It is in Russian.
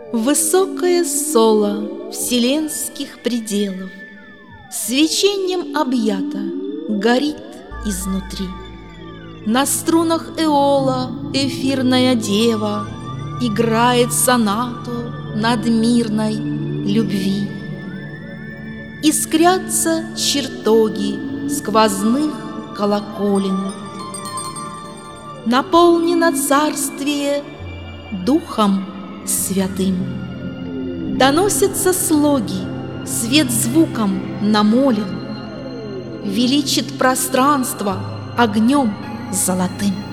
Высокое соло вселенских пределов свечением объято горит изнутри. На струнах эола эфирная дева играет сонату надмирной любви. Искрятся чертоги сквозных колоколен. Наполнено царствие Духом Святым. Доносятся слоги, свет звуком намолен, величит пространство огнем золотым.